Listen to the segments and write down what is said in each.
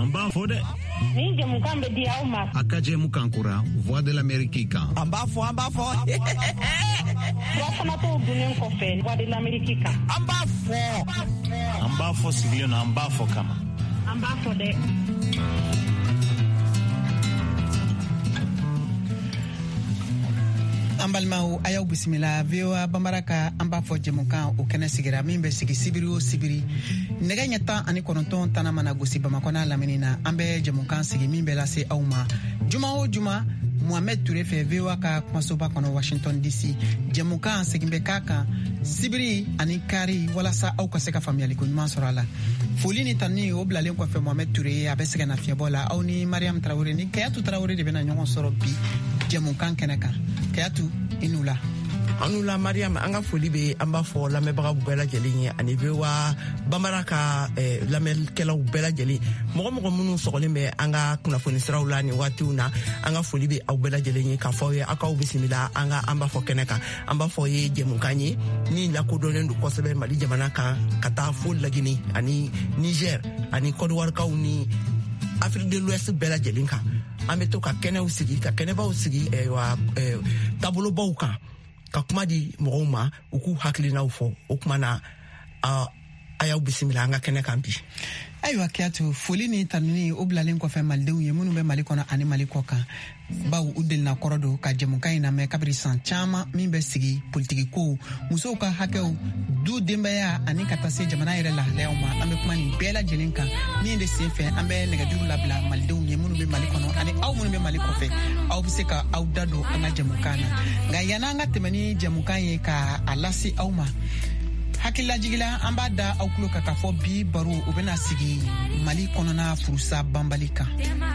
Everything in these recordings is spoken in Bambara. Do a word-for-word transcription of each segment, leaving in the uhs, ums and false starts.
Amba fode. Ni jamukan be dia uma. Akaje mukankura Voix de l'Amérique kan. Amba fo amba fo. Wa kana to dunen ko fe Voix de l'Amérique kan. Amba fo. Amba fo sigile no amba fo kama. Amba fode. Ambalmau ayaw bisimila VOA Bambaraka amba fo jemukan o kene sigira min be sigi sibiri o sibiri nega nyata ani koronton tana mana gosi Bamakona laminina ambe jemukan sigi min be lase awma juma o juma Mohamed Touré fe VOA ka kwasoba kono Washington D C jemukan sigi be kaka sibiri ani kari wala sa aw ka se ka famiyali ko nyuma sorala foli ni tanni o blalen ko fe Mohamed Touré abe se na fiebola aw ni Mariam Traoré ni Kayatu Traoré de bena nyon soro bi jemukan keneka Kayatu inula anula Mariam anga foli be amba fo la mebaga bela jeli ani bewa Bambaraka eh, la melkela bela jeli mogo mogo munu sogole me anga kuna foni srawla ni watuna anga foli be au bela jeli ka fo ye aka bisimila anga amba fo keneka amba fo ye jemukanye ni la ko dolen du kosebe mali jamana ka kata fo lagini ani Niger ani Côte d'Ivoire ka uni Afrique de l'Ouest bela jeli ka ambe to ka kene usigi ka kene ba usigi e wa e, tabolo bauka ka kuma di mogoma uku haklina ufo okuma na a ayaw bisimila anga kene kampi aywa Kayatu foli ni tanini oblalen ko fe maldew ye munu be malikona ani malikoka baw udel na korodo ka jemukan na me kabri san chama min be sigi politiki ko muso ka hakew du dembaya ani katase jamana yere la lewma ambe kuma ni bela jelinka min de sefe ambe negadiru labla maldew ye munu be malikono ani aw munu be malikofe aw biseka aw dado anga jemukana ga yana nga temani jemukan ye ka alasi awma hakilla jigila amba da awkulo ka kafo bi baro ubena sigi mali konona furusa bambalika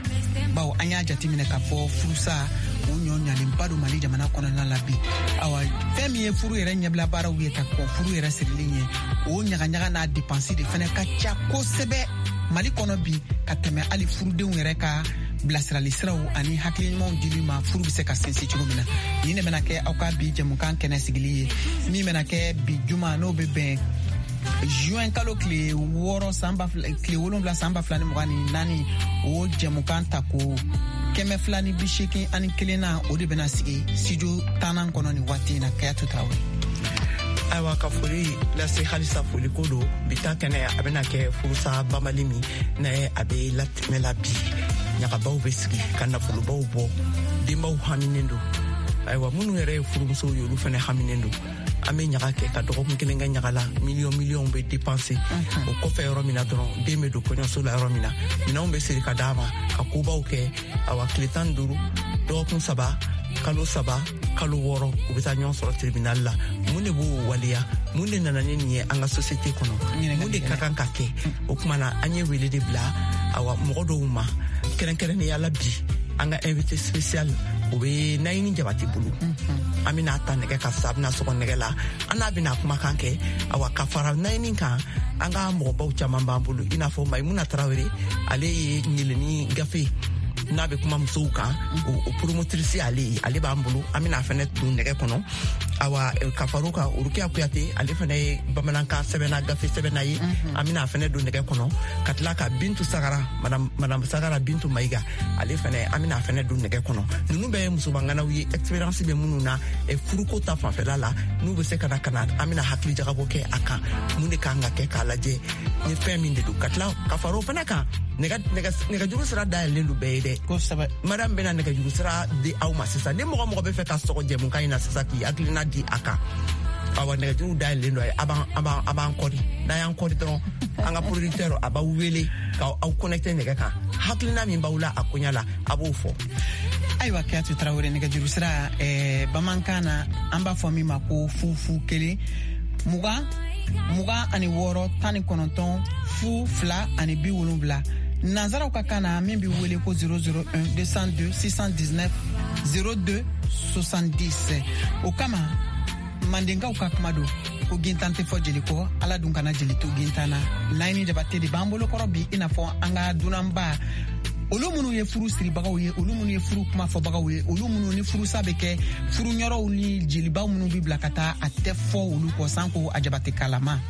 bawo anya jatimine kafo furusa unyo nyalimpado mali jamana konona labi awa femi e furu yere nyabla bara wiye ka ko furu yere sirlinye o nyaga nyaga na dépenser de fene ka cha ko sebe mali kono bi ka teme ali furu de yere ka blasrali siraw ani hakilimo dilima furu bi se ka sensi chugumina yine menake awka bi jamukan kene sigiliye mi menake bi juma no bebe juin kalo kle woro samba kle wolonbla samba flani mogani nani o jamukan tako keme flani bishiki ani kelena o de bena sigi sijo tanan kono ni watina Kayatu Traoré awa ka foli la se halisa foli kodo bita kene abena ke furusa bamalimi na abe latmela bi nyaka baw beski kana fulu baw bo dimbaw haminendo aywa munu yere furumso yolu fene haminendo ame nyaka ke ka dogo mkene nga nyaka la million million be dépenser o ko fe romina don deme do ko nyoso la romina mina umbe siri ka dama ka kubaw ke awa kletan duru do kun saba kalo saba kalo woro ubita nyon soro tribunal la munde bu waliya munde nanane ni anga société kono munde kakan kake o kuma na anye wele de bla awa mogodo uma keren keren ya labi anga invité spécial obe naini jabati bulu amina tanege ka sabna so konege la ana bina kuma kanke awa kafara naini kan anga mo baw chama mbambulu ina fo Maimuna Traoré ale nyileni gafe nabe kuma musuka o promotrice ale ale bambulu amina fene tun nege kono awa kafaruka urukia kuyate ale fene bamananka sebena gafe sebena yi amina fene do nege kono katlaka Bintu Sagara madam madam Sagara Bintu Maiga ale fene amina fene do nege kono nunu be musubangana wi experience be mununa e furuko ta fa fela la nu be sekana kana amina hakli jagabo ke aka munde kanga ke kalaje ni feminde do katla kafaru fene ka nega nega nega juru sira da lelu be de ko saba madam bena nega juru sira de awma sisa de mo mo be fe ka soko je mun kayina sisa ki aklina di aka awa nega juru da lelu ay aban aban aban kodi da yan kodi don anga producteur aba wele ka au connecter nega ka haklina min bawla akunyala abo fo aywa Kayatu Traoré nega juru sira e bamankana amba fo mi mako fufu kele muga muga ani woro tani kononton fu fla ani bi wolonbla Nazara Kakana min bi wele ko zéro zéro un deux zéro deux six un neuf zéro deux soixante dix o kama mandenga ukakamado o gintante fo jeliko ala dunkana jelito gintana laini jabate di bambolo korobi ina fo anga dunamba olu munu ye furu siri bagaw ye olu munu ye furu kuma fo bagaw ye olu munu ni furu sabe ke furu nyoro ni jeliba munu bi blakata ate fo olu ko sanko ajabate kalama